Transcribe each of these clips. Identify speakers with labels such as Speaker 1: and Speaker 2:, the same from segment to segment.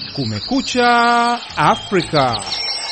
Speaker 1: Kumekucha Afrika.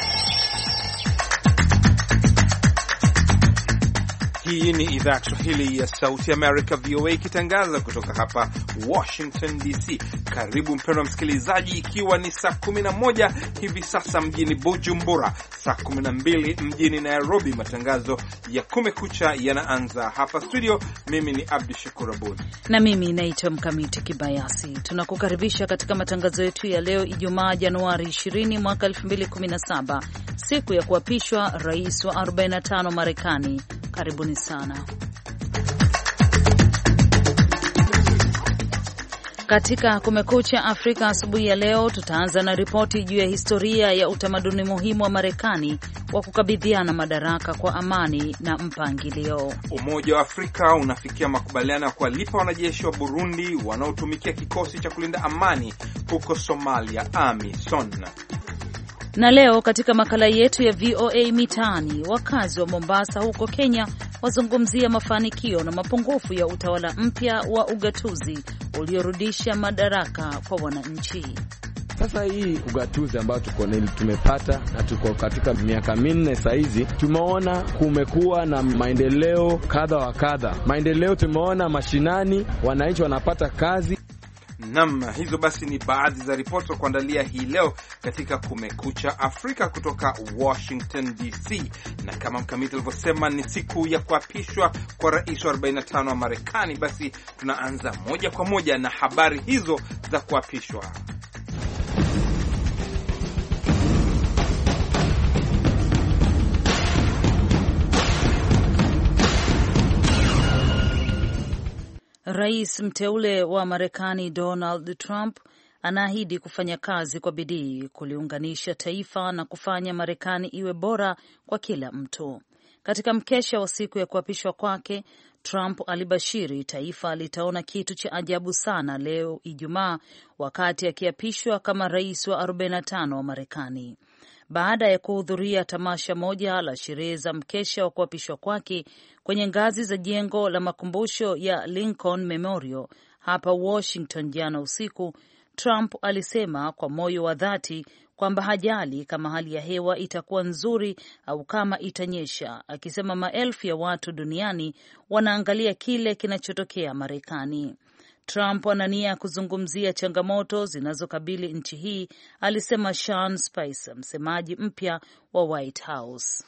Speaker 1: Hii ni idhaa ya Kiswahili ya Sauti America, VOA, ikitangaza kutoka hapa Washington DC. Karibu mpendwa msikilizaji, ikiwa ni saa 11 hivi sasa mjini Bujumbura, saa 12 mjini Nairobi. Matangazo ya Kumekucha yanaanza hapa studio. Mimi ni Abdi Shakur Abud
Speaker 2: na mimi naitwa Mkamiti Kibayasi. Tunakukaribisha katika matangazo yetu ya leo Ijumaa Januari 20 mwaka 2017, siku ya kuapishwa rais wa 45 Marekani. Karibuni sana. Katika Kumekucha Afrika asubuhi ya leo, tutaanza na ripoti juu ya historia ya utamaduni muhimu wa Marekani wa kukabidhiana madaraka kwa amani na mpangilio.
Speaker 1: Umoja wa Afrika unafikia makubaliano ya kuwalipa wanajeshi wa Burundi wanaotumikia kikosi cha kulinda amani huko Somalia, AMISOM.
Speaker 2: Na leo katika makala yetu ya VOA Mitaani, wakazi wa Mombasa huko Kenya wazungumzia mafanikio na mapungufu ya utawala mpya wa ugatuzi uliorudisha madaraka kwa wananchi.
Speaker 3: Sasa hii ugatuzi ambao tumepata na tuko katika miaka minne sasa hizi, tumeona kumekuwa na maendeleo kadha wa kadha. Maendeleo tumeona mashinani, wananchi wanapata kazi.
Speaker 1: Naam, hizo basi ni baadhi za ripoti za kuandalia hii leo katika Kumekucha Afrika kutoka Washington DC. Na kama Mkamiti alivyosema, ni siku ya kuapishwa kwa rais wa 45 wa Marekani. Basi tunaanza moja kwa moja na habari hizo za kuapishwa.
Speaker 2: Rais mteule wa Marekani Donald Trump anaahidi kufanya kazi kwa bidii kuliunganisha taifa na kufanya Marekani iwe bora kwa kila mtu. Katika mkesha wa siku ya kuapishwa kwake, Trump alibashiri taifa litaona kitu cha ajabu sana leo Ijumaa wakati akiapishwa kama rais wa 45 wa Marekani. Baada ya kuhudhuria tamasha moja la sherehe za mkesha wa kuapishwa kwake kwenye ngazi za jengo la makumbusho ya Lincoln Memorial hapa Washington jana usiku, Trump alisema kwa moyo wa dhati kwamba hajali kama hali ya hewa itakuwa nzuri au kama itanyesha, akisema maelfu ya watu duniani wanaangalia kile kinachotokea Marekani. Trump ana nia ya kuzungumzia changamoto zinazokabili nchi hii, alisema Sean Spicer, msemaji mpya wa White House.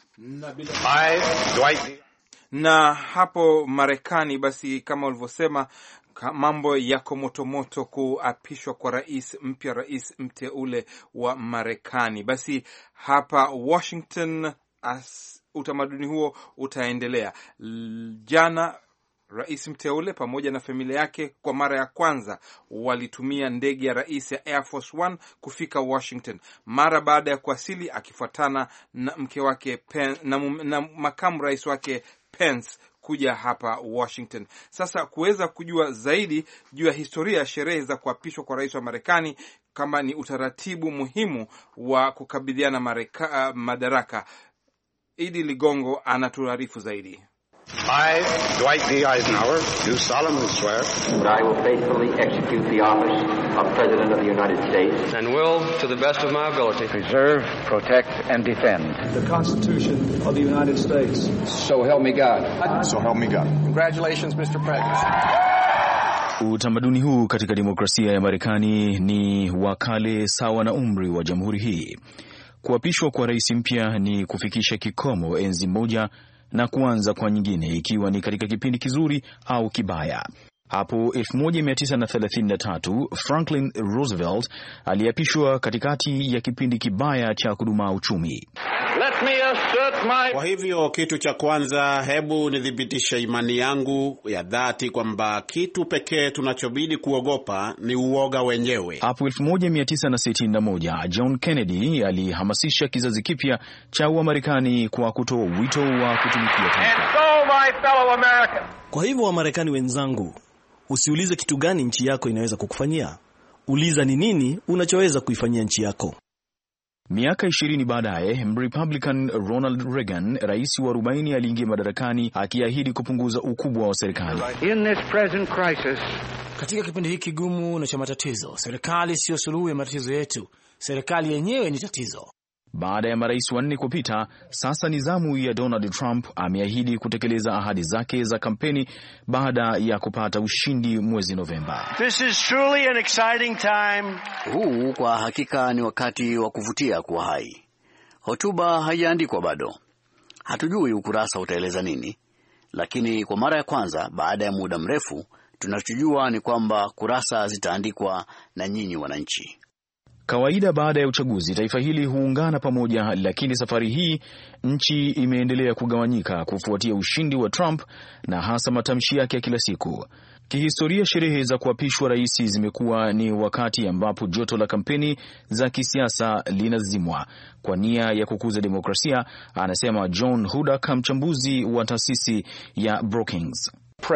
Speaker 1: Na hapo Marekani, basi kama ulivyosema, mambo yako motomoto kuapishwa kwa rais mpya, rais mteule wa Marekani. Basi hapa Washington utamaduni huo utaendelea. Jana rais mteule pamoja na familia yake kwa mara ya kwanza walitumia ndege ya rais ya Air Force One kufika Washington. Mara baada ya kuwasili, akifuatana na mke wake na makamu rais wake Pence kuja hapa Washington. Sasa kuweza kujua zaidi juu ya historia ya sherehe za kuapishwa kwa rais wa Marekani, kama ni utaratibu muhimu wa kukabidhiana madaraka, Idi Ligongo anatuarifu zaidi.
Speaker 4: I, Dwight D. Eisenhower, do solemnly swear
Speaker 5: that I will faithfully execute the office of President of the United States
Speaker 6: and will, to the best of my ability,
Speaker 7: preserve, protect, and defend
Speaker 8: the Constitution of the United States.
Speaker 7: So help me God.
Speaker 4: So help me God.
Speaker 6: Congratulations, Mr. President.
Speaker 9: Utamaduni huu katika demokrasia ya Marekani ni wa kale sawa na umri wa jamhuri hii. Kuapishwa kwa rais mpya ni kufikisha kikomo enzi moja na kuanza kwa nyingine, ikiwa ni katika kipindi kizuri au kibaya. Hapo 1933 Franklin Roosevelt aliapishwa katikati ya kipindi kibaya cha kudumaa uchumi.
Speaker 10: Kwa hivyo kitu cha kwanza, hebu nithibitishe imani yangu ya dhati kwamba kitu pekee tunachobidi kuogopa ni uoga wenyewe.
Speaker 9: Hapo 1961 John Kennedy alihamasisha kizazi kipya cha Wamarekani kwa kutoa wito wa kutumikia taifa.
Speaker 11: Kwa hivyo Wamarekani wenzangu, usiulize kitu gani nchi yako inaweza kukufanyia. Uliza ni nini unachoweza kuifanyia nchi yako.
Speaker 9: Miaka 20 baadaye, Republican Ronald Reagan, rais wa 40, aliingia madarakani akiahidi kupunguza ukubwa wa serikali.
Speaker 7: In this present crisis,
Speaker 11: katika kipindi hiki kigumu na cha matatizo, serikali sio suluhu ya matatizo yetu. Serikali yenyewe ni tatizo.
Speaker 9: Baada ya marais wanne kupita, sasa ni zamu ya Donald Trump. Ameahidi kutekeleza ahadi zake za kampeni baada ya kupata ushindi mwezi Novemba.
Speaker 12: This is truly an exciting time.
Speaker 13: Huu kwa hakika ni wakati wa kuvutia kuwa hai. Hotuba haijaandikwa bado. Hatujui ukurasa utaeleza nini, lakini kwa mara ya kwanza baada ya muda mrefu tunachojua ni kwamba kurasa zitaandikwa na nyinyi wananchi.
Speaker 9: Kawaida baada ya uchaguzi taifa hili huungana pamoja, lakini safari hii nchi imeendelea kugawanyika kufuatia ushindi wa Trump na hasa matamshi yake ya kila siku. Kihistoria, sherehe za kuapishwa rais zimekuwa ni wakati ambapo joto la kampeni za kisiasa linazimwa kwa nia ya kukuza demokrasia, anasema John Hudak, mchambuzi wa taasisi ya Brookings.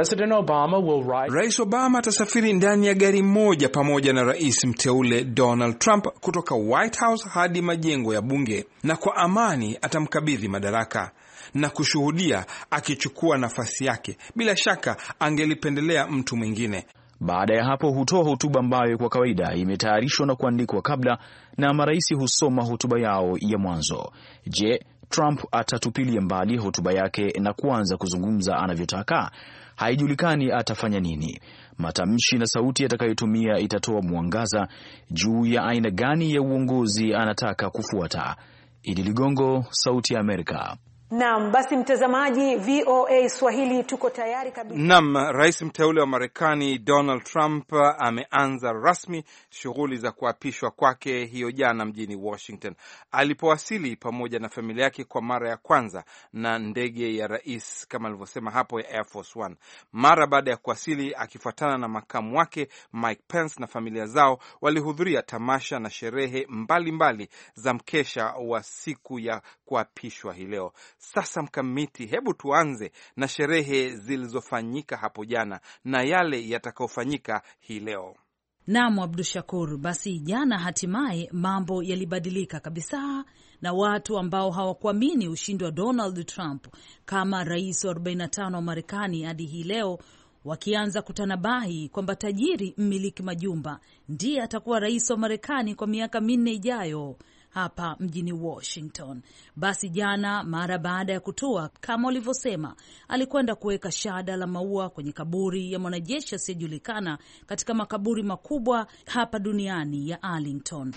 Speaker 1: Rais Obama atasafiri ndani ya gari moja pamoja na rais mteule Donald Trump kutoka White House hadi majengo ya bunge, na kwa amani atamkabidhi madaraka na kushuhudia akichukua nafasi yake. Bila shaka angelipendelea mtu mwingine.
Speaker 9: Baada ya hapo hutoa hotuba ambayo kwa kawaida imetayarishwa na kuandikwa kabla, na marais husoma hotuba yao ya mwanzo. Je, Trump atatupilia mbali hotuba yake na kuanza kuzungumza anavyotaka? Haijulikani atafanya nini. Matamshi na sauti atakayotumia itatoa mwangaza juu ya aina gani ya uongozi anataka kufuata. Idi Ligongo, Sauti ya Amerika.
Speaker 14: Naam, basi mtazamaji, VOA Swahili tuko tayari kabisa.
Speaker 1: Naam, rais mteule wa Marekani Donald Trump ameanza rasmi shughuli za kuapishwa kwake hiyo jana mjini Washington. Alipowasili pamoja na familia yake kwa mara ya kwanza na ndege ya rais kama alivyosema hapo ya Air Force One. Mara baada ya kuwasili, akifuatana na makamu wake Mike Pence na familia zao, walihudhuria tamasha na sherehe mbalimbali za mkesha wa siku ya kuapishwa hii leo. Sasa Mkamiti, hebu tuanze na sherehe zilizofanyika hapo jana na yale yatakayofanyika hii leo.
Speaker 2: Naam, Abdul Shakur, basi jana hatimaye mambo yalibadilika kabisa, na watu ambao hawakuamini ushindi wa Donald Trump kama rais wa 45 wa Marekani hadi hii leo wakianza kutanabahi kwamba tajiri mmiliki majumba ndiye atakuwa rais wa Marekani kwa miaka 4 ijayo hapa mjini Washington. Basi jana, mara baada ya kutua, kama ulivyosema, alikwenda kuweka shada la maua kwenye kaburi ya mwanajeshi asiyejulikana katika makaburi makubwa hapa duniani ya Arlington.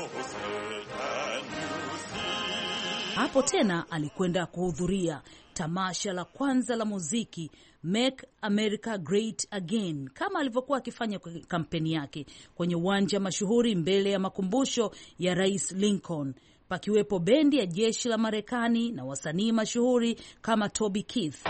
Speaker 2: Hapo tena alikwenda kuhudhuria tamasha la kwanza la muziki Make America Great Again, kama alivyokuwa akifanya kwa kampeni yake kwenye uwanja mashuhuri mbele ya makumbusho ya Rais Lincoln, pakiwepo bendi ya jeshi la Marekani na wasanii mashuhuri kama Toby Keith.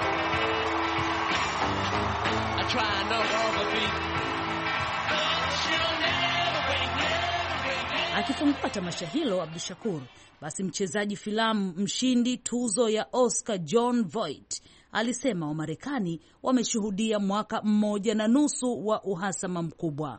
Speaker 2: Akifungua tamasha hilo, Abdushakur, basi mchezaji filamu mshindi tuzo ya Oscar Jon Voight alisema Wamarekani wameshuhudia mwaka 1.5 wa uhasama mkubwa.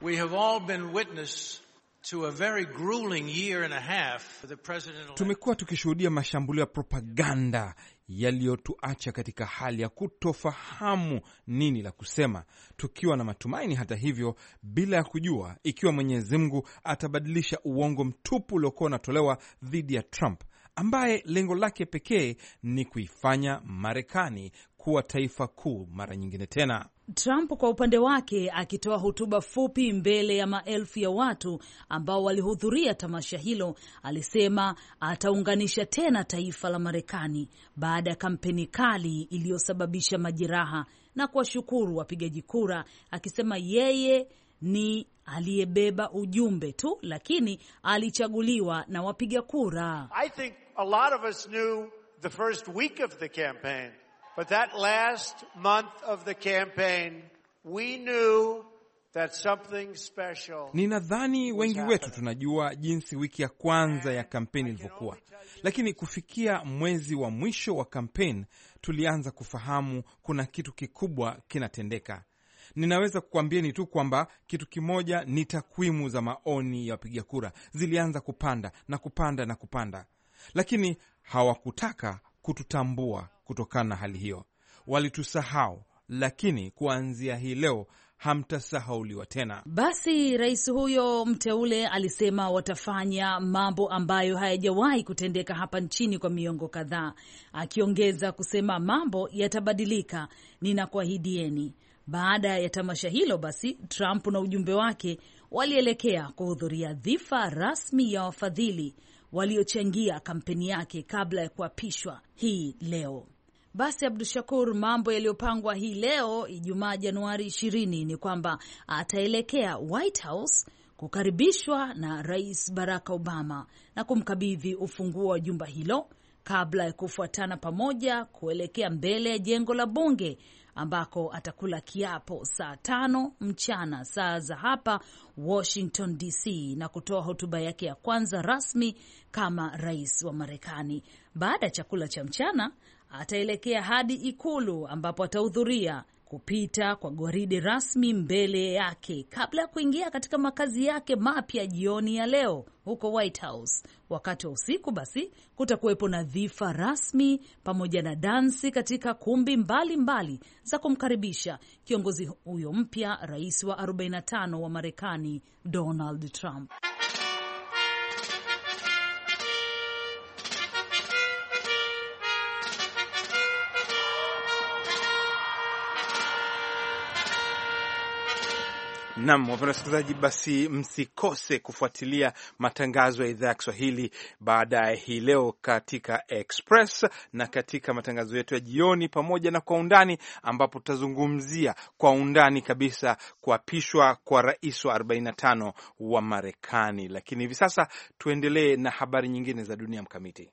Speaker 1: Tumekuwa tukishuhudia mashambulio ya propaganda yaliyotuacha katika hali ya kutofahamu nini la kusema, tukiwa na matumaini hata hivyo, bila ya kujua ikiwa Mwenyezi Mungu atabadilisha uongo mtupu uliokuwa unatolewa dhidi ya Trump, ambaye lengo lake pekee ni kuifanya Marekani kuwa taifa kuu mara nyingine tena.
Speaker 2: Trump kwa upande wake, akitoa hotuba fupi mbele ya maelfu ya watu ambao walihudhuria tamasha hilo, alisema ataunganisha tena taifa la Marekani baada ya kampeni kali iliyosababisha majeraha, na kuwashukuru wapigaji kura, akisema yeye ni aliyebeba ujumbe tu, lakini alichaguliwa na wapiga kura.
Speaker 12: I think a lot of us knew the first week of the campaign, but that last month of the campaign, we knew that something special.
Speaker 1: Ninadhani wengi wetu tunajua jinsi wiki ya kwanza ya kampeni ilivyokuwa, lakini kufikia mwezi wa mwisho wa kampeni tulianza kufahamu kuna kitu kikubwa kinatendeka. Ninaweza kukwambieni tu kwamba kitu kimoja ni takwimu za maoni ya wapiga kura zilianza kupanda na kupanda na kupanda, lakini hawakutaka kututambua. Kutokana na hali hiyo walitusahau, lakini kuanzia hii leo hamtasahauliwa tena.
Speaker 2: Basi rais huyo mteule alisema watafanya mambo ambayo hayajawahi kutendeka hapa nchini kwa miongo kadhaa, akiongeza kusema mambo yatabadilika, ninakuahidieni. Baada ya tamasha hilo, basi Trump na ujumbe wake walielekea kuhudhuria dhifa rasmi ya wafadhili waliochangia kampeni yake kabla ya kuapishwa hii leo. Basi Abdushakur, mambo yaliyopangwa hii leo Ijumaa Januari 20 ni kwamba ataelekea White House kukaribishwa na Rais Barack Obama na kumkabidhi ufunguo wa jumba hilo kabla ya kufuatana pamoja kuelekea mbele ya jengo la bunge ambako atakula kiapo saa 5 mchana saa za hapa Washington DC na kutoa hotuba yake ya kwanza rasmi kama rais wa Marekani. Baada ya chakula cha mchana ataelekea hadi Ikulu ambapo atahudhuria kupita kwa gwaride rasmi mbele yake kabla ya kuingia katika makazi yake mapya jioni ya leo huko White House. Wakati wa usiku basi kutakuwepo na dhifa rasmi pamoja na dansi katika kumbi mbalimbali za kumkaribisha kiongozi huyo mpya, rais wa 45 wa Marekani Donald Trump.
Speaker 1: Naam, wapenda wasikilizaji, basi msikose kufuatilia matangazo ya idhaa ya Kiswahili baadaye hii leo katika Express na katika matangazo yetu ya jioni pamoja na Kwa Undani, ambapo tutazungumzia kwa undani kabisa kuapishwa kwa rais wa 45 wa Marekani. Lakini hivi sasa tuendelee na habari nyingine za dunia. Mkamiti.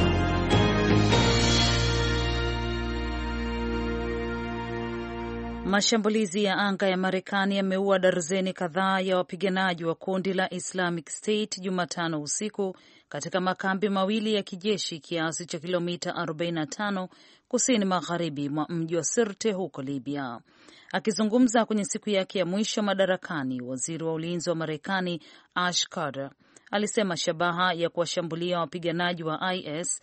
Speaker 2: Mashambulizi ya anga ya Marekani yameua darzeni kadhaa ya wapiganaji wa kundi la Islamic State Jumatano usiku katika makambi mawili ya kijeshi kiasi cha kilomita 45 kusini magharibi mwa mji wa Sirte huko Libya. Akizungumza kwenye siku yake ya mwisho madarakani, waziri wa ulinzi wa Marekani Ash Carter alisema shabaha ya kuwashambulia wapiganaji wa IS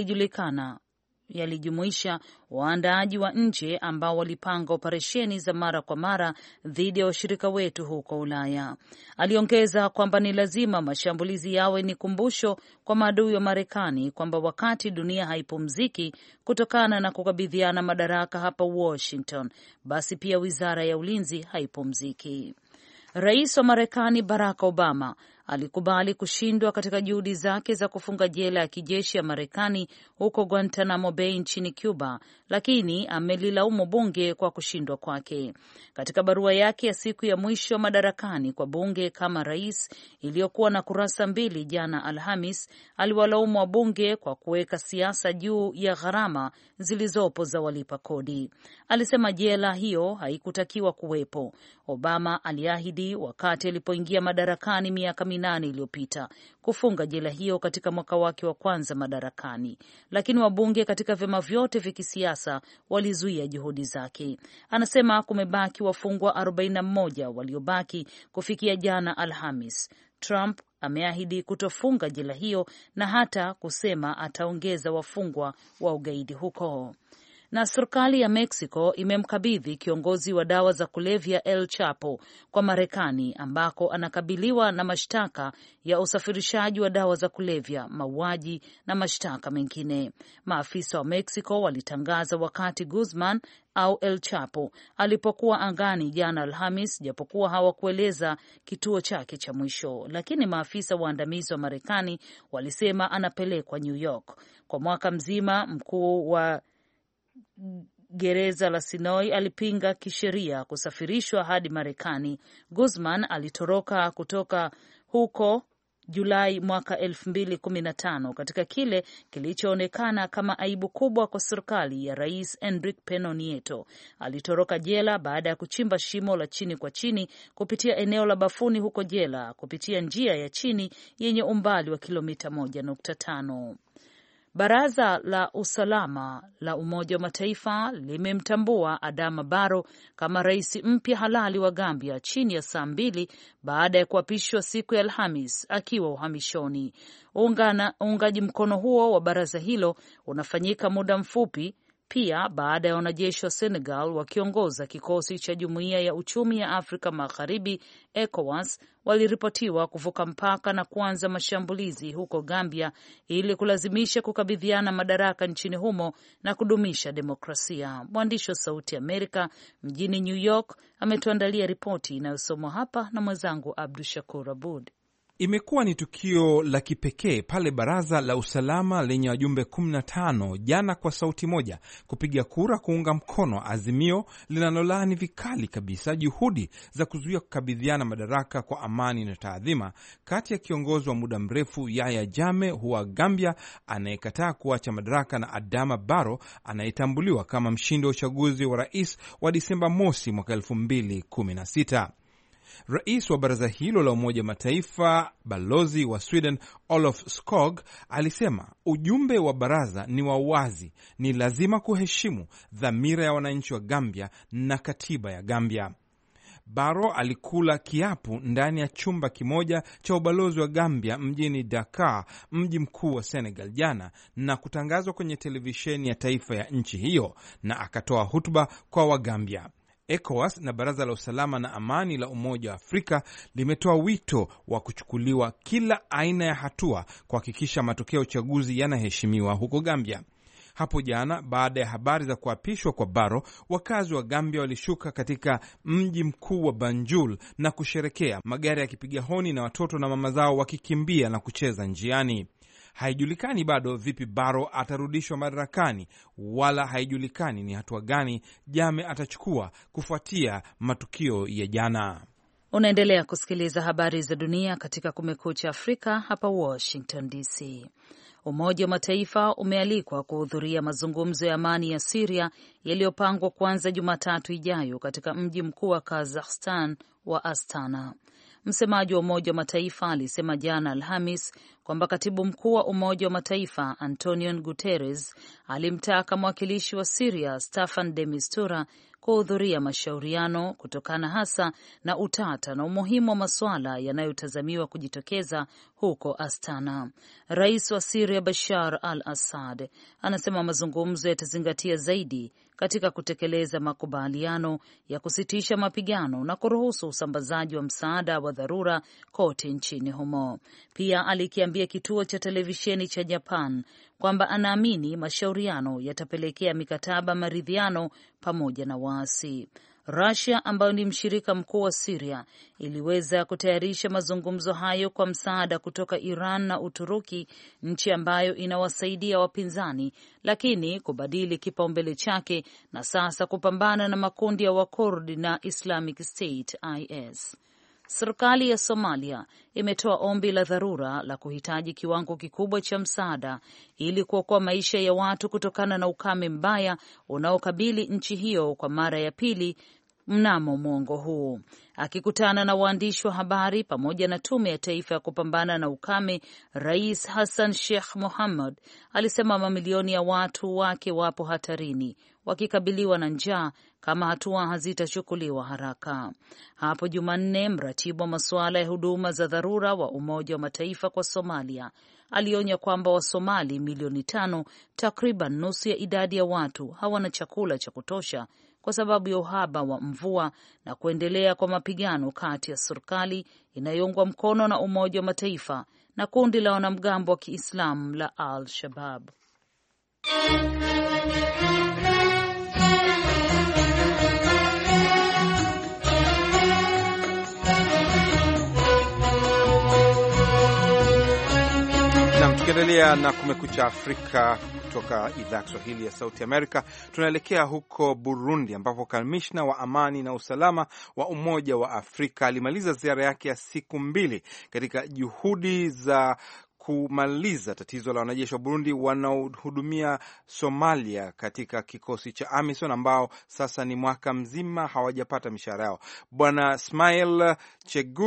Speaker 2: yalijumuisha waandaaji wa nje ambao walipanga operesheni za mara kwa mara dhidi ya washirika wetu huko Ulaya. Aliongeza kwamba ni lazima mashambulizi yawe ni kumbusho kwa maadui wa Marekani kwamba wakati dunia haipumziki kutokana na kukabidhiana madaraka hapa Washington, basi pia wizara ya ulinzi haipumziki. Rais wa Marekani Barack Obama alikubali kushindwa katika juhudi zake za kufunga jela ya kijeshi ya Marekani huko Guantanamo Bay nchini Cuba, lakini amelilaumu bunge kwa kushindwa kwake. Katika barua yake ya siku ya mwisho madarakani kwa bunge kama rais, iliyokuwa na kurasa 2 jana Alhamis, aliwalaumu wabunge kwa kuweka siasa juu ya gharama zilizopo za walipa kodi. Alisema jela hiyo haikutakiwa kuwepo. Obama aliahidi wakati alipoingia madarakani miaka 8 iliyopita kufunga jela hiyo katika mwaka wake wa kwanza madarakani, lakini wabunge katika vyama vyote vya kisiasa walizuia juhudi zake. Anasema kumebaki wafungwa 41 waliobaki kufikia jana Alhamis. Trump ameahidi kutofunga jela hiyo na hata kusema ataongeza wafungwa wa ugaidi huko. Na serikali ya Mexico imemkabidhi kiongozi wa dawa za kulevya El Chapo kwa Marekani, ambako anakabiliwa na mashtaka ya usafirishaji wa dawa za kulevya, mauaji na mashtaka mengine. Maafisa wa Mexico walitangaza wakati Guzman au El Chapo alipokuwa angani jana Alhamis, japokuwa hawakueleza kituo chake cha mwisho, lakini maafisa waandamizi wa Marekani walisema anapelekwa New York. Kwa mwaka mzima mkuu wa gereza la Sinoi alipinga kisheria kusafirishwa hadi Marekani. Guzman alitoroka kutoka huko Julai mwaka 2015 katika kile kilichoonekana kama aibu kubwa kwa serikali ya Rais Enrique Pena Nieto. Alitoroka jela baada ya kuchimba shimo la chini kwa chini kupitia eneo la bafuni huko jela kupitia njia ya chini yenye umbali wa kilomita 1.5. Baraza la Usalama la Umoja wa Mataifa limemtambua Adama Barrow kama rais mpya halali wa Gambia chini ya saa 2 baada ya kuapishwa siku ya Alhamis akiwa uhamishoni. Uungaji mkono huo wa baraza hilo unafanyika muda mfupi pia baada ya wanajeshi wa Senegal wakiongoza kikosi cha Jumuiya ya Uchumi ya Afrika Magharibi ECOWAS waliripotiwa kuvuka mpaka na kuanza mashambulizi huko Gambia ili kulazimisha kukabidhiana madaraka nchini humo na kudumisha demokrasia. Mwandishi wa Sauti ya Amerika mjini New York ametuandalia ripoti inayosomwa hapa na mwenzangu Abdu Shakur Abud.
Speaker 1: Imekuwa ni tukio la kipekee pale baraza la usalama lenye wajumbe 15 jana kwa sauti moja kupiga kura kuunga mkono azimio linalolaani vikali kabisa juhudi za kuzuia kukabidhiana madaraka kwa amani na taadhima kati ya kiongozi wa muda mrefu Yahya Jammeh wa Gambia anayekataa kuacha madaraka na Adama Barrow anayetambuliwa kama mshindi wa uchaguzi wa rais wa Disemba mosi mwaka 2016. Rais wa baraza hilo la Umoja Mataifa, balozi wa Sweden Olof Skog, alisema ujumbe wa baraza ni wa wazi, ni lazima kuheshimu dhamira ya wananchi wa Gambia na katiba ya Gambia. Barrow alikula kiapu ndani ya chumba kimoja cha ubalozi wa Gambia mjini Dakar, mji mkuu wa Senegal jana, na kutangazwa kwenye televisheni ya taifa ya nchi hiyo, na akatoa hutuba kwa Wagambia. ECOWAS na Baraza la Usalama na Amani la Umoja wa Afrika limetoa wito wa kuchukuliwa kila aina ya hatua kuhakikisha matokeo ya uchaguzi yanaheshimiwa huko Gambia. Hapo jana, baada ya habari za kuapishwa kwa Barrow, wakazi wa Gambia walishuka katika mji mkuu wa Banjul na kusherekea, magari yakipiga honi na watoto na mama zao wakikimbia na kucheza njiani. Haijulikani bado vipi Barrow atarudishwa madarakani, wala haijulikani ni hatua gani Jammeh atachukua kufuatia matukio ya jana.
Speaker 2: Unaendelea kusikiliza habari za dunia katika Kumekucha Afrika hapa Washington DC. Umoja wa Mataifa umealikwa kuhudhuria mazungumzo ya amani ya Syria yaliyopangwa kuanza Jumatatu ijayo katika mji mkuu wa Kazakhstan wa Astana. Msemaji wa Umoja wa Mataifa alisema jana Alhamis kwamba katibu mkuu wa Umoja wa Mataifa Antonio Guterres alimtaka mwakilishi wa Syria Staffan de Mistura kuhudhuria mashauriano kutokana hasa na utata na umuhimu wa masuala yanayotazamiwa kujitokeza huko Astana. Rais wa Syria Bashar al-Assad anasema mazungumzo yatazingatia zaidi katika kutekeleza makubaliano ya kusitisha mapigano na kuruhusu usambazaji wa msaada wa dharura kote nchini humo. Pia alikiambia kituo cha televisheni cha Japan kwamba anaamini mashauriano yatapelekea mikataba maridhiano pamoja na waasi. Russia ambayo ni mshirika mkuu wa Syria iliweza kutayarisha mazungumzo hayo kwa msaada kutoka Iran na Uturuki, nchi ambayo inawasaidia wapinzani, lakini kubadili kipaumbele chake na sasa kupambana na makundi ya Wakurdi na Islamic State IS. Serikali ya Somalia imetoa ombi la dharura la kuhitaji kiwango kikubwa cha msaada ili kuokoa maisha ya watu kutokana na ukame mbaya unaokabili nchi hiyo kwa mara ya pili mnamo mwongo huu. Akikutana na waandishi wa habari pamoja na Tume ya Taifa ya Kupambana na Ukame, Rais Hassan Sheikh Mohamud alisema mamilioni ya watu wake wapo hatarini wakikabiliwa na njaa kama hatua hazitachukuliwa haraka. Hapo Jumanne, mratibu wa masuala ya huduma za dharura wa Umoja wa Mataifa kwa Somalia alionya kwamba Wasomali milioni 5, takriban nusu ya idadi ya watu, hawana chakula cha kutosha kwa sababu ya uhaba wa mvua na kuendelea kwa mapigano kati ya serikali inayoungwa mkono na Umoja wa Mataifa na kundi la wanamgambo wa Kiislamu la Al-Shabaab.
Speaker 1: Tukiendelea na Kumekucha Afrika kutoka idhaa ya Kiswahili ya Sauti Amerika, tunaelekea huko Burundi ambapo kamishna wa amani na usalama wa Umoja wa Afrika alimaliza ziara yake ya siku 2 katika juhudi za kumaliza tatizo la wanajeshi wa Burundi wanaohudumia Somalia katika kikosi cha AMISON ambao sasa ni mwaka mzima hawajapata mishahara yao. Bwana Ismail Chegur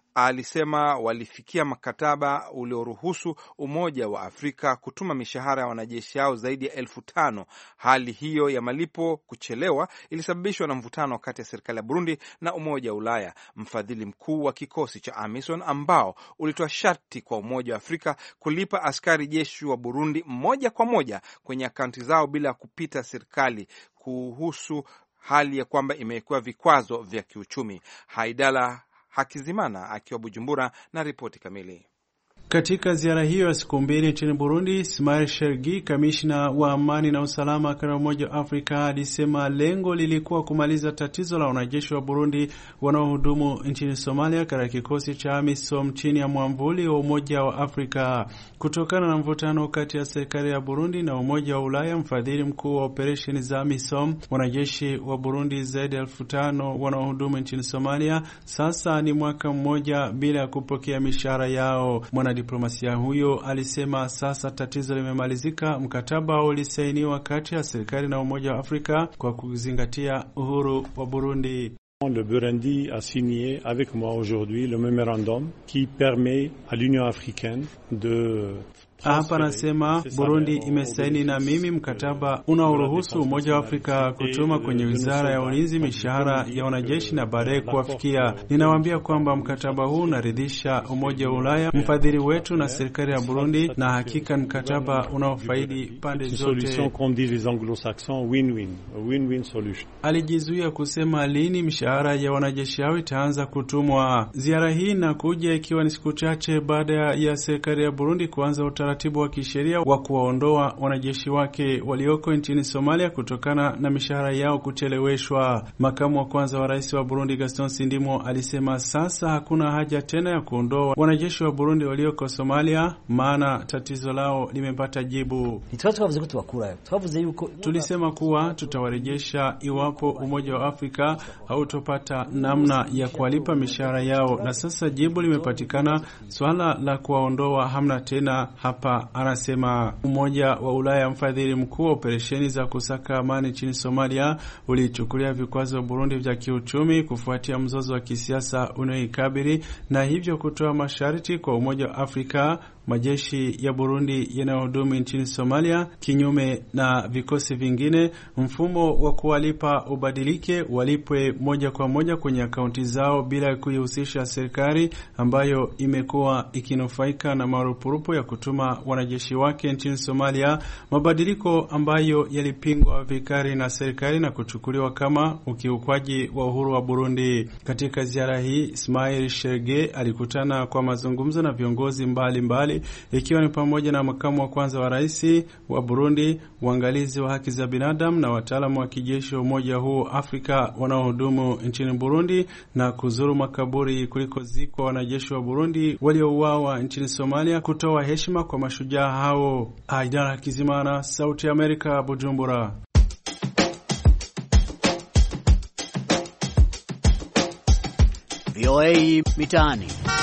Speaker 1: alisema walifikia mkataba ulioruhusu Umoja wa Afrika kutuma mishahara ya wanajeshi hao zaidi ya 5,000. Hali hiyo ya malipo kuchelewa ilisababishwa na mvutano kati ya serikali ya Burundi na Umoja wa Ulaya, mfadhili mkuu wa kikosi cha AMISOM, ambao ulitoa sharti kwa Umoja wa Afrika kulipa askari jeshi wa Burundi moja kwa moja kwenye akaunti zao bila kupita serikali, kuhusu hali ya kwamba imewekewa vikwazo vya kiuchumi. Haidala Hakizimana akiwa Bujumbura na ripoti kamili.
Speaker 15: Katika ziara hiyo ya siku mbili nchini Burundi, Ismail Shergi, kamishna wa amani na usalama katika Umoja wa Afrika, alisema lengo lilikuwa kumaliza tatizo la wanajeshi wa Burundi wanaohudumu nchini Somalia katika kikosi cha AMISOM chini ya mwamvuli wa Umoja wa Afrika. Kutokana na mvutano kati ya serikali ya Burundi na Umoja wa Ulaya, mfadhili mkuu wa operesheni za AMISOM, wanajeshi wa Burundi zaidi ya 5,000 wanaohudumu nchini Somalia sasa ni mwaka mmoja bila kupokea mishahara yao. Diplomasia huyo alisema sasa tatizo limemalizika. Mkataba ulisainiwa kati ya serikali na Umoja wa Afrika kwa kuzingatia uhuru wa Burundi.
Speaker 16: Le Burundi a signé avec moi aujourd'hui le memorandum qui permet à l'Union africaine de
Speaker 15: Hapa nasema Burundi imesaini na mimi mkataba unaoruhusu Umoja wa Afrika kutuma kwenye Wizara ya Ulinzi mishahara ya wanajeshi na baadaye kuwafikia. Ninawaambia kwamba mkataba huu unaridhisha Umoja wa Ulaya, mfadhili wetu, na serikali ya Burundi, na hakika mkataba unaofaidi pande zote. Alijizuia kusema lini mishahara ya wanajeshi hao itaanza kutumwa. Ziara hii inakuja ikiwa ni siku chache baada ya serikali ya Burundi kuanza utaratibu wa kisheria wa kuwaondoa wanajeshi wake walioko nchini Somalia kutokana na mishahara yao kucheleweshwa. Makamu wa kwanza wa rais wa Burundi Gaston Sindimo alisema sasa hakuna haja tena ya kuondoa wanajeshi wa Burundi walioko Somalia, maana tatizo lao limepata jibu. Tulisema kuwa tutawarejesha iwapo Umoja wa Afrika hautopata namna ya kuwalipa mishahara yao, na sasa jibu limepatikana. Swala la kuwaondoa hamna tena hapa, anasema. Umoja wa Ulaya, mfadhili mkuu wa operesheni za kusaka amani nchini Somalia, ulichukulia vikwazo Burundi vya kiuchumi kufuatia mzozo wa kisiasa unaoikabili, na hivyo kutoa masharti kwa Umoja wa Afrika majeshi ya Burundi yanayohudumu nchini Somalia, kinyume na vikosi vingine, mfumo wa kuwalipa ubadilike, walipwe moja kwa moja kwenye akaunti zao bila kuihusisha serikali ambayo imekuwa ikinufaika na marupurupu ya kutuma wanajeshi wake nchini Somalia, mabadiliko ambayo yalipingwa vikali na serikali na kuchukuliwa kama ukiukwaji wa uhuru wa Burundi. Katika ziara hii, Ismail Sherge alikutana kwa mazungumzo na viongozi mbalimbali, ikiwa ni pamoja na makamu wa kwanza wa rais wa Burundi, waangalizi wa haki za binadamu na wataalamu wa kijeshi wa umoja huu Afrika wanaohudumu nchini Burundi, na kuzuru makaburi kulikozikwa wanajeshi wa Burundi waliouawa nchini Somalia, kutoa heshima kwa mashujaa hao. Haidala Hakizimana, Sauti ya Amerika, Bujumbura.
Speaker 13: VOA Mitaani.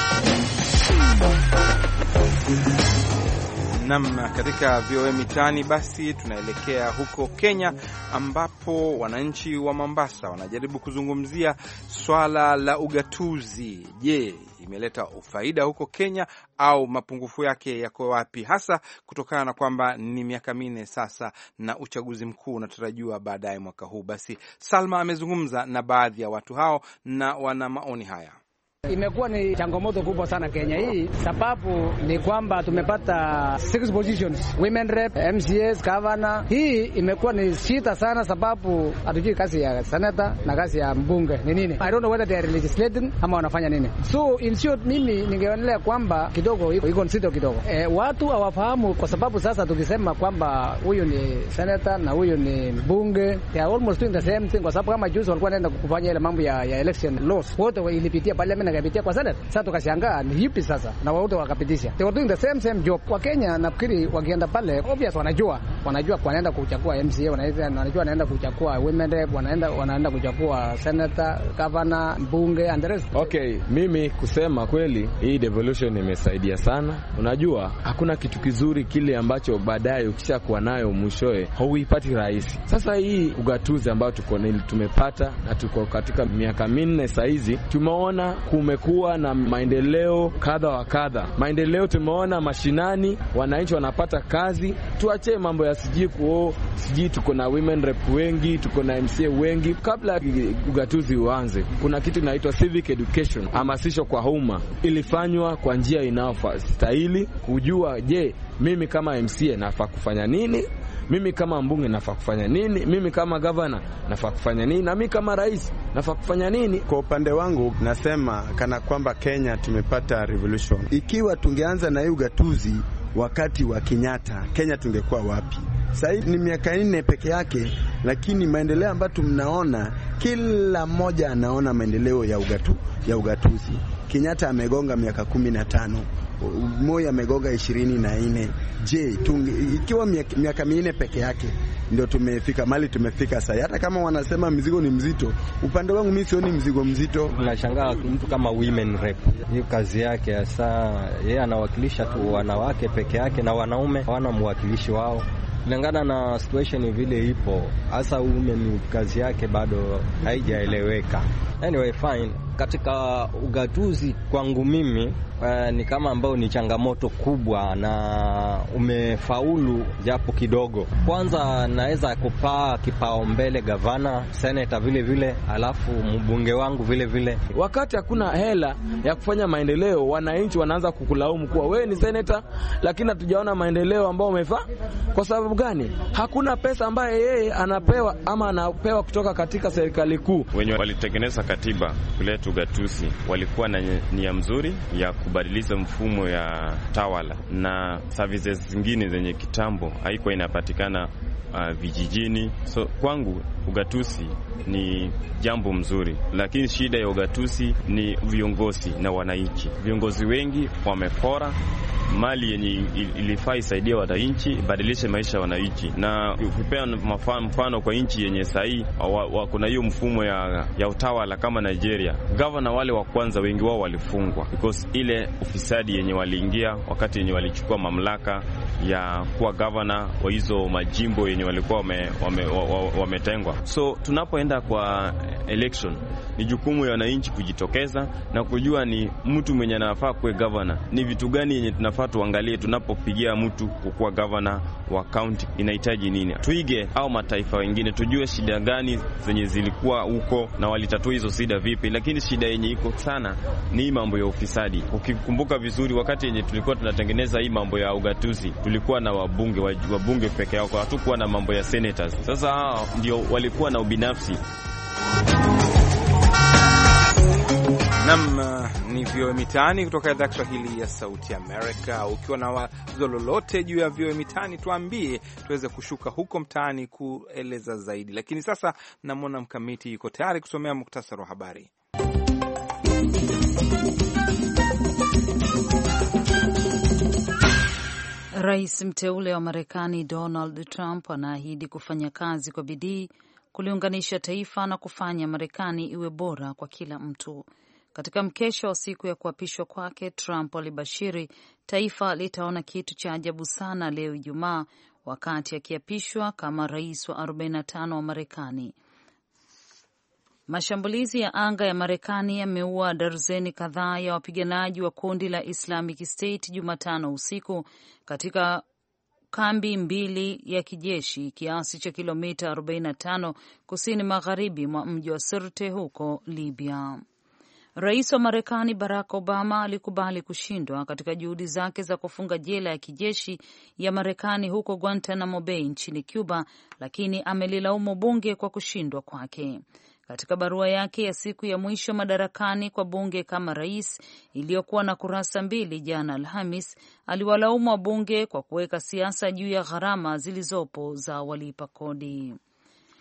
Speaker 1: Katika VOA Mitaani basi tunaelekea huko Kenya, ambapo wananchi wa Mombasa wanajaribu kuzungumzia swala la ugatuzi. Je, imeleta faida huko Kenya au mapungufu yake yako wapi, hasa kutokana na kwamba ni miaka 4 sasa na uchaguzi mkuu unatarajiwa baadaye mwaka huu. Basi Salma amezungumza na baadhi ya watu hao na wana maoni haya.
Speaker 17: Imekuwa ni changamoto kubwa sana Kenya hii, sababu ni kwamba tumepata 6 positions, women rep, MCAs, governor. Hii imekuwa ni shida sana, sababu hatujui kazi ya senator na kazi ya mbunge ni nini. I don't know whether they are legislating ama wanafanya nini. So in short, mimi ningeonelea kwamba kidogo iko nzito kidogo. Watu hawafahamu, kwa sababu sasa tukisema kwamba huyu ni senator na huyu ni mbunge, they are almost doing the same thing, kwa sababu kama juzi walikuwa wanaenda kufanya ile mambo ya election laws, wote ilipitia parliament kapitia kwa Senate. Sasa tukashangaa ni hipi sasa, na wote wakapitisha. They were doing the same job. Kwa Kenya nafikiri wakienda pale obvious wanajua wanaenda kuchagua MCA, wanajua wanaenda kuchagua women rep, wanaenda kuchagua senator, governor, mbunge and the rest.
Speaker 3: Okay, mimi kusema kweli hii devolution imesaidia sana. Unajua hakuna kitu kizuri kile ambacho baadaye ukishakuwa nayo mwishoe hauipati rahisi. Sasa hii ugatuzi ambao tumepata na tuko katika miaka 4 sasa hizi, tumeona kumekuwa na maendeleo kadha wa kadha. Maendeleo tumeona mashinani, wananchi wanapata kazi. Tuache mambo ya sijui tuko na women rep wengi, tuko na MCA wengi. Kabla ugatuzi uanze, kuna kitu inaitwa civic education, hamasisho kwa umma, ilifanywa kwa njia inayostahili, kujua je, mimi kama MCA nafaa kufanya nini, mimi kama mbunge nafaa kufanya nini, mimi kama governor nafaa kufanya nini, na mimi kama rais nafaa kufanya nini.
Speaker 18: Kwa upande wangu nasema kana kwamba Kenya tumepata revolution. Ikiwa tungeanza na ugatuzi wakati wa Kenyatta, Kenya tungekuwa wapi? Sasa ni miaka 4 peke yake, lakini maendeleo ambayo tunaona, kila mmoja anaona maendeleo ya ugatuzi. Kenyatta amegonga miaka 15, Moi amegonga 24. Je, ikiwa miaka 4 peke yake ndio tumefika mali tumefika sasa? Hata kama wanasema mzigo ni mzito, upande wangu mimi sioni mzigo mzito.
Speaker 19: Nashangaa mtu kama women rep, hiyo kazi yake hasa, yeye anawakilisha tu wanawake peke yake na wanaume hawana mwakilishi wao. Kulingana na situation vile ipo, hasa women kazi yake bado haijaeleweka. Anyway, fine. Katika ugatuzi kwangu mimi ni kama ambao ni changamoto kubwa na umefaulu japo kidogo. Kwanza naweza kupaa kipaumbele gavana, senator vile vile, alafu mbunge wangu vile vile.
Speaker 3: Wakati hakuna hela ya kufanya maendeleo, wananchi wanaanza kukulaumu kuwa wewe ni senator lakini hatujaona maendeleo ambao umefanya. Kwa sababu gani? Hakuna pesa ambayo yeye anapewa ama anapewa kutoka katika serikali kuu.
Speaker 20: Wenye walitengeneza katiba kuleta ugatuzi walikuwa na nia mzuri ya kubadilisha mfumo ya tawala na services zingine zenye kitambo haikuwa inapatikana vijijini. So kwangu ugatuzi ni jambo mzuri, lakini shida ya ugatuzi ni viongozi na wananchi. Viongozi wengi wamepora mali yenye ilifaa isaidie wananchi, badilishe maisha ya wananchi. Na ukipea mfano kwa nchi yenye sahi kuna hiyo mfumo ya utawala kama Nigeria, governor wale wa kwanza wengi wao walifungwa because ile ufisadi yenye waliingia wakati yenye walichukua mamlaka ya kuwa governor wa hizo majimbo yenye walikuwa wametengwa. So tunapoenda kwa election, ni jukumu ya wananchi kujitokeza na kujua ni mtu mwenye anafaa kuwa governor, ni vitu gani yenye tunafaa tuangalie tunapopigia mtu kuwa governor wa county, inahitaji nini. Tuige au mataifa wengine, tujue shida gani zenye zilikuwa huko na walitatua hizo shida vipi. Lakini shida yenye iko sana ni mambo ya ufisadi. Ukikumbuka vizuri, wakati yenye tulikuwa tunatengeneza hii mambo ya ugatuzi, tulikuwa na wabunge peke yao, hatukuwa na mambo ya senators. Sasa hao ndio walikuwa na ubinafsi.
Speaker 1: Ni VOA Mitaani kutoka idhaa Kiswahili ya Sauti Amerika. Ukiwa na wazo lolote juu ya VOA Mitaani tuambie, tuweze kushuka huko mtaani kueleza zaidi. Lakini sasa namwona Mkamiti yuko tayari kusomea muktasari wa habari.
Speaker 2: Rais mteule wa Marekani Donald Trump anaahidi kufanya kazi kwa bidii kuliunganisha taifa na kufanya Marekani iwe bora kwa kila mtu. Katika mkesha wa siku ya kuapishwa kwake, Trump alibashiri taifa litaona kitu cha ajabu sana leo Ijumaa wakati akiapishwa kama rais wa 45 wa Marekani. Mashambulizi ya anga ya Marekani yameua darzeni kadhaa ya wapiganaji wa kundi la Islamic State Jumatano usiku katika kambi mbili ya kijeshi kiasi cha kilomita 45 kusini magharibi mwa mji wa Sirte huko Libya. Rais wa Marekani Barack Obama alikubali kushindwa katika juhudi zake za kufunga jela ya kijeshi ya Marekani huko Guantanamo Bay nchini Cuba, lakini amelilaumu bunge kwa kushindwa kwake. Katika barua yake ya siku ya mwisho madarakani kwa bunge kama rais, iliyokuwa na kurasa 2 jana Alhamis, aliwalaumu wabunge kwa kuweka siasa juu ya gharama zilizopo za walipa kodi.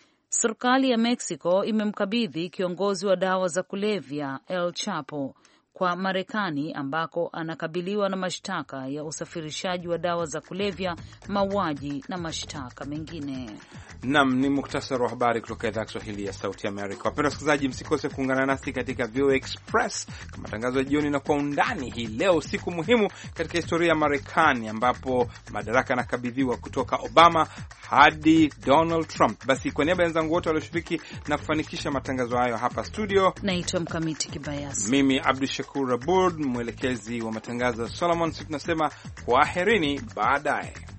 Speaker 2: Serikali ya Mexico imemkabidhi kiongozi wa dawa za kulevya El Chapo kwa Marekani ambako anakabiliwa na mashtaka ya usafirishaji wa dawa za kulevya, mauaji na mashtaka mengine.
Speaker 1: Nam ni muktasari wa habari kutoka idhaa ya Kiswahili ya Sauti Amerika. Wapenda wasikilizaji, msikose kuungana nasi katika VOA Express kwa matangazo ya jioni na kwa undani hii leo, siku muhimu katika historia ya Marekani ambapo madaraka yanakabidhiwa kutoka Obama hadi Donald Trump. Basi kwa niaba ya wenzangu wote walioshiriki na kufanikisha matangazo hayo hapa studio,
Speaker 2: naitwa Mkamiti Kibayasi,
Speaker 1: mimi Abdul Shakur Abud, mwelekezi wa matangazo ya Solomon, tunasema kwaherini baadaye.